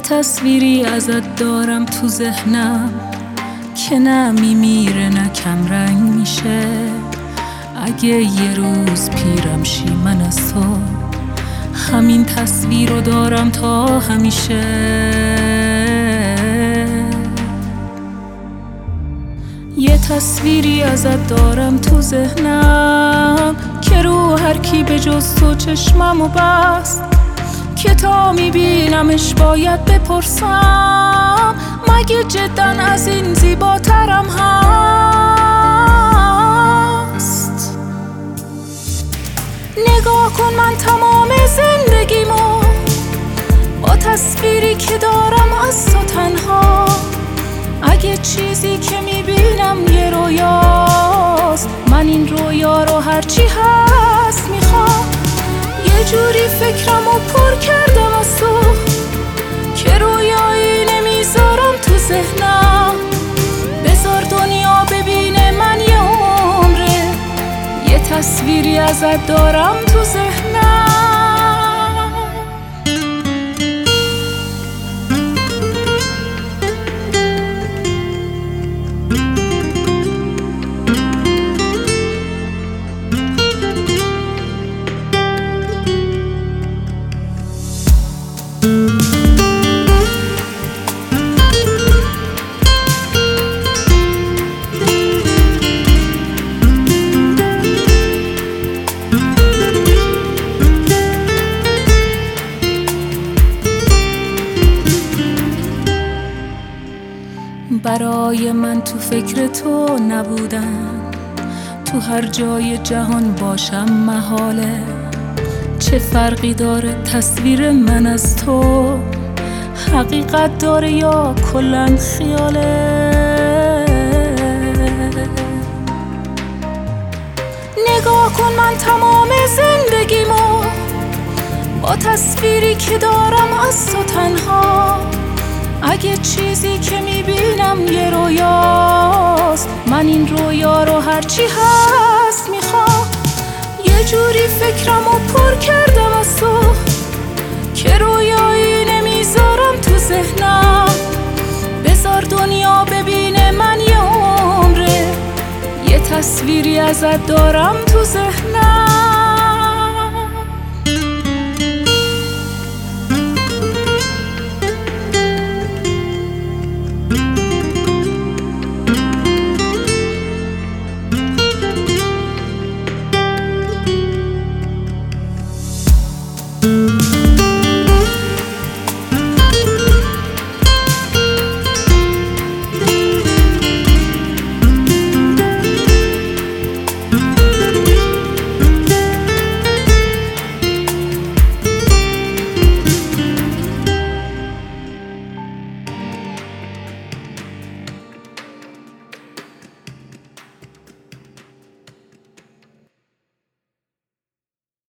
تصویری ازت دارم تو ذهنم که نه میمیره نه کم رنگ میشه. اگه یه روز پیرم شی من از تو همین تصویر رو دارم تا همیشه. یه تصویری ازت دارم تو ذهنم که رو هر کی به جز تو چشممو بست، که تا میبینمش باید بپرسم مگه جدا از این زیباترم هست. نگاه کن من تمام زندگیمو با تصویری که دارم از تو تنها. اگه چیزی که میبینم یه رویاست، من این رویا رو هرچی هست میخوام. یه جوری فکرمو پر کردم از تو که رویایی نمیذارم تو ذهنم. بذار دنیا ببینه من یه عمره یه تصویری ازت دارم تو ذهنم. برای من تو فکر تو نبودن، تو هر جای جهان باشم محاله. چه فرقی داره تصویر من از تو حقیقت داره یا کلاً خیاله؟ نگاه کن من تمام زندگیمو با تصویری که دارم از تو تنها. اگه چیزی که میبینم یه رویاست، من این رویا رو هرچی هست میخوام. یه جوری فکرمو پر کردم از تو که رویایی نمیذارم تو ذهنم. بذار دنیا ببینه من یه عمره یه تصویری ازت دارم تو ذهنم.